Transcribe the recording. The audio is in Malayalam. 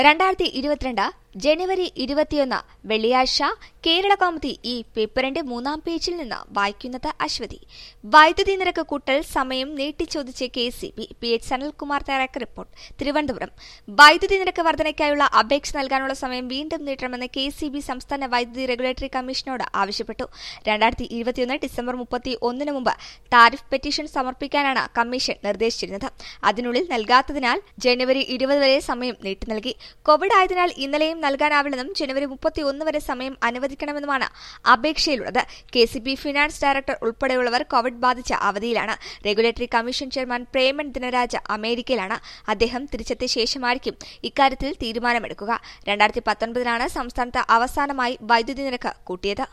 2022 ജനുവരി 21 വെള്ളിയാഴ്ച കേരള കൗമുദി ഈ പേപ്പറിന്റെ 3-ാം പേജിൽ നിന്ന് വായിക്കുന്നത് അശ്വതി. വൈദ്യുതി നിരക്ക് കൂട്ടൽ സമയം നീട്ടിച്ചോദിച്ച് KCB. PH സനൽകുമാർ തയ്യാറാക്കിയ റിപ്പോർട്ട്. തിരുവനന്തപുരം. വൈദ്യുതി നിരക്ക് വർധനയ്ക്കായുള്ള അപേക്ഷ നൽകാനുള്ള സമയം വീണ്ടും നീട്ടണമെന്ന് KCB സംസ്ഥാന വൈദ്യുതി റെഗുലേറ്ററി കമ്മീഷനോട് ആവശ്യപ്പെട്ടു. 2021 ഡിസംബർ 31 മുമ്പ് താരിഫ് പെറ്റീഷൻ സമർപ്പിക്കാനാണ് കമ്മീഷൻ നിർദ്ദേശിച്ചിരുന്നത്. അതിനുള്ളിൽ നൽകാത്തതിനാൽ ജനുവരി 20 വരെ സമയം നീട്ടി നൽകി. കോവിഡ് ആയതിനാൽ ഇന്നലെയും നൽകാനാവില്ലെന്നും ജനുവരി 31 വരെ സമയം അനുവദിക്കണമെന്നുമാണ് അപേക്ഷയിലുള്ളത്. KCB ഫിനാൻസ് ഡയറക്ടർ ഉൾപ്പെടെയുള്ളവർ കോവിഡ് ബാധിച്ച അവധിയിലാണ്. Regulatory commission chairman Preman Dinaraj അമേരിക്കയിലാണ്. അദ്ദേഹം തിരിച്ചെത്തിയ ശേഷമായിരിക്കും ഇക്കാര്യത്തിൽ തീരുമാനമെടുക്കുക. 2019 സംസ്ഥാനത്ത് അവസാനമായി വൈദ്യുതി നിരക്ക് കൂട്ടിയത്.